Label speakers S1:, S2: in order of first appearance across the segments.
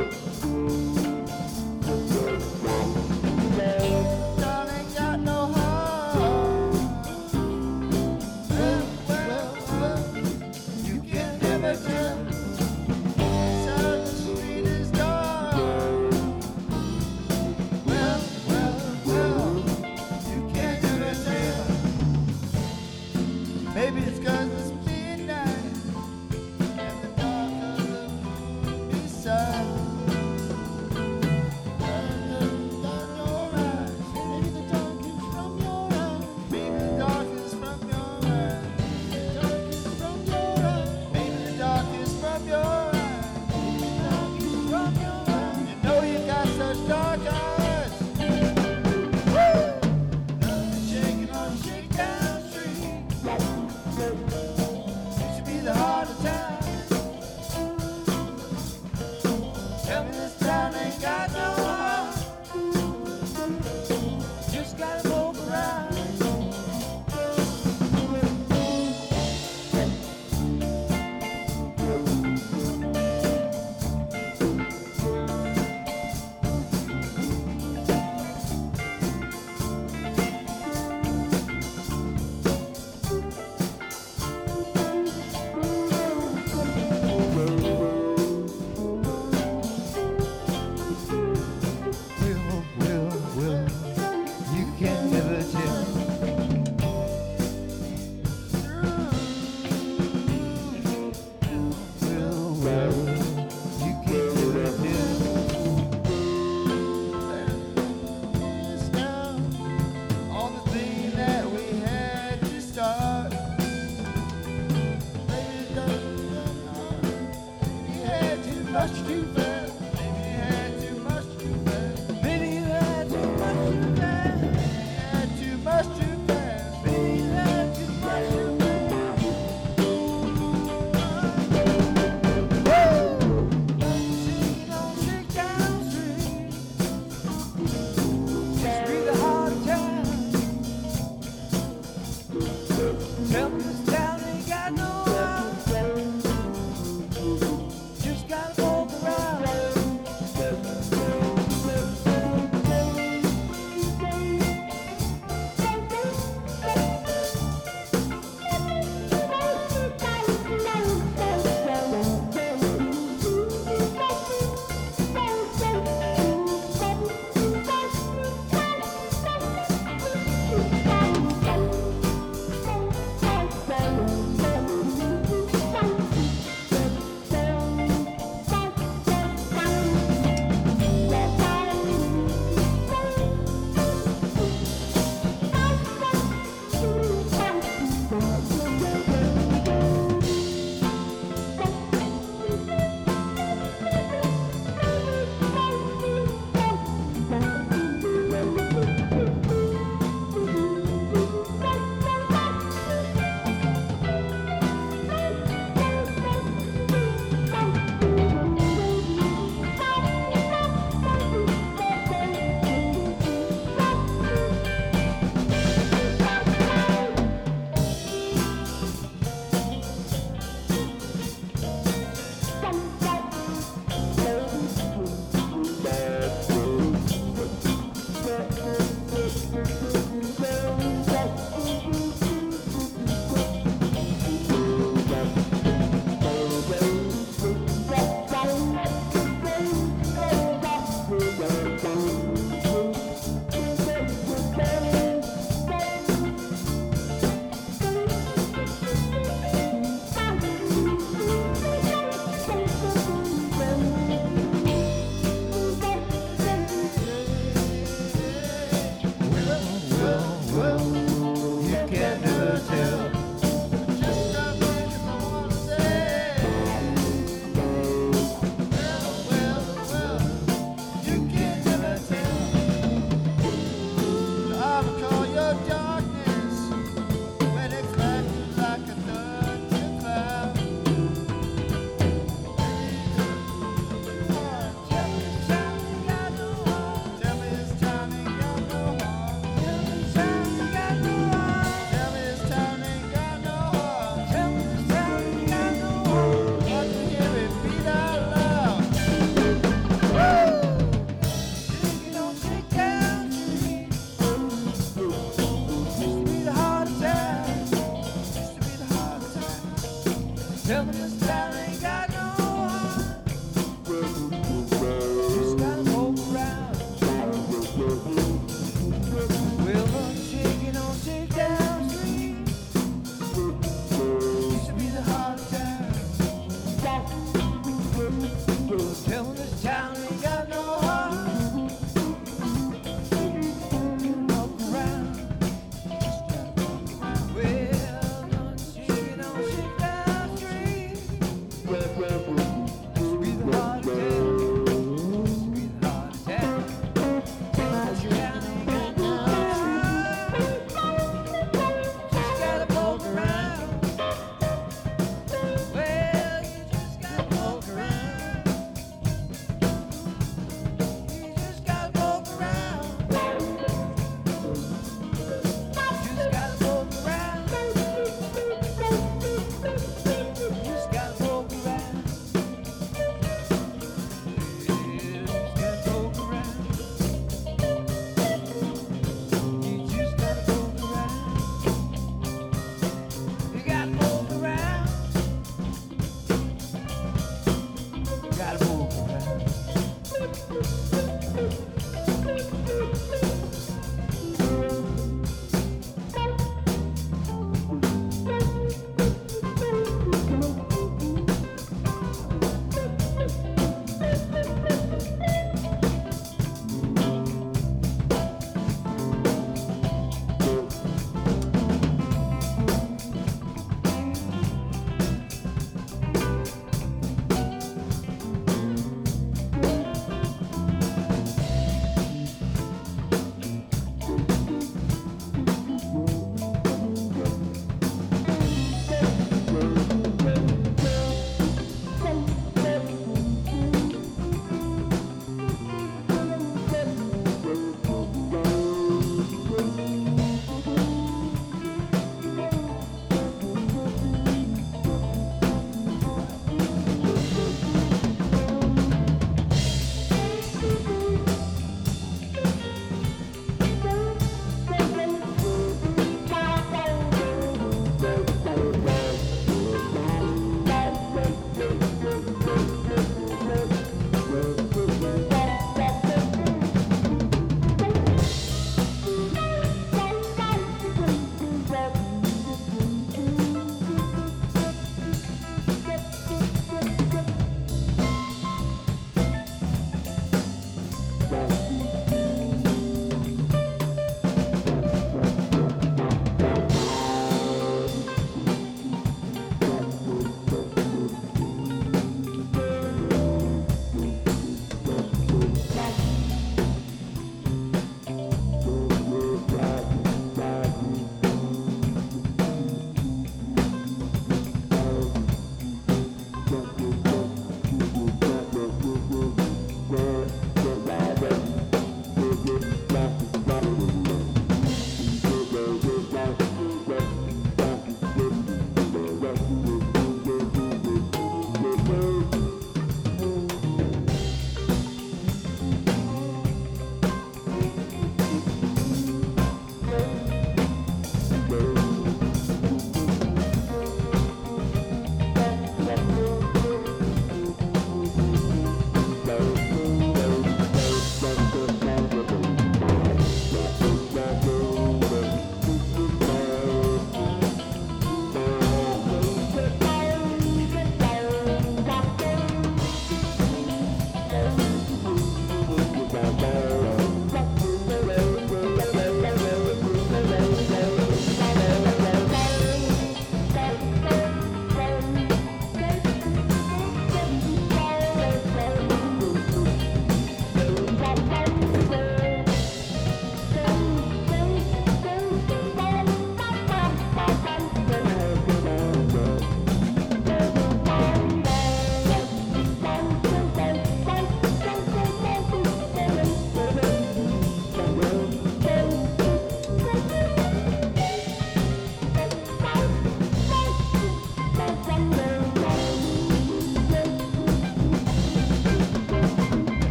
S1: Maybe it's 'cause it's midnight and the dark of the moon beside. Maybe the dark is from your eyes. Maybe the dark is from your eyes. Maybe the dark is from your eyes. You know you got such dark eyes. Woo! Nothing shaking on Shakedown Street. Used to be the heart of town. Tell me this town ain't got no heart. Just gotta move around.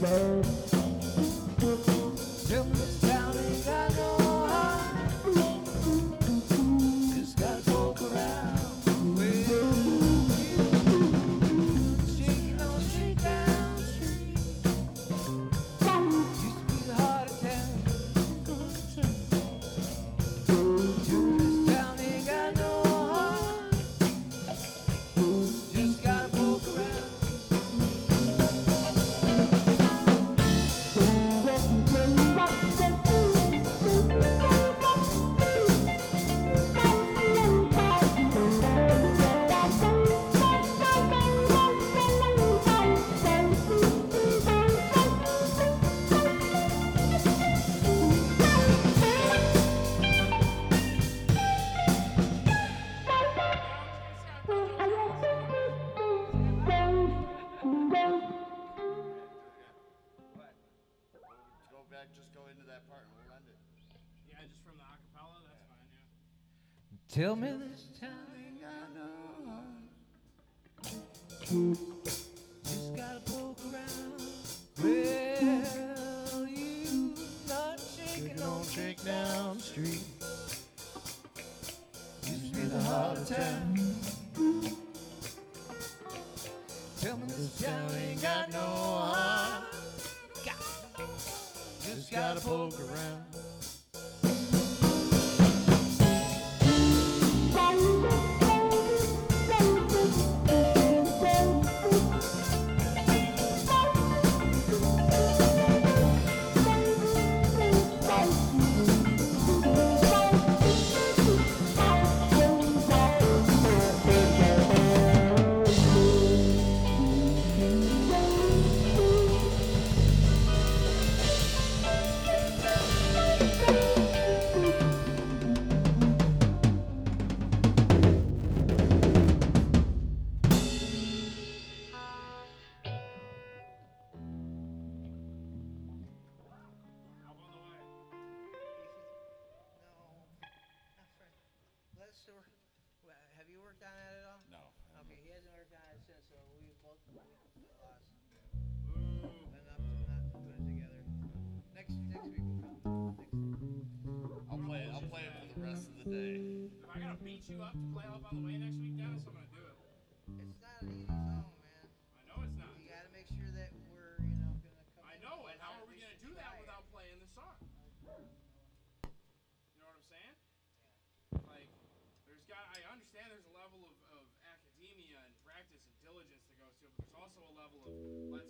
S1: Tell me this town ain't got no heart. Just gotta poke around. Shaking on Shakedown Street. Used to be the heart of town. This town ain't got no heart. Just gotta poke around.
S2: Just go into that part and we'll end it.
S3: Yeah, just from the acapella, that's fine, yeah.
S1: Tell me this town ain't got no heart. Just gotta poke around. Well, you not shaking on Shakedown Street. Used to be the heart of town. Tell me this town ain't got no heart. Just gotta poke around.
S4: Have you worked on that at all?
S2: No.
S4: Okay, he hasn't worked on it since, so we both lost.
S3: Ooh.
S4: Enough to not put it together. Next week we'll come.
S2: I'll play it for the rest of the day.
S3: If I gotta beat you up to play Help on the Way next week, Dennis, I'm gonna do it.
S4: It's not an easy song, man.
S3: I know it's not.
S4: You gotta make sure that we're, gonna come.
S3: I know, and how are we gonna do that without playing the song? You know what I'm saying? Like, I understand there's a level of academia and practice and diligence that goes to it, but there's also a level of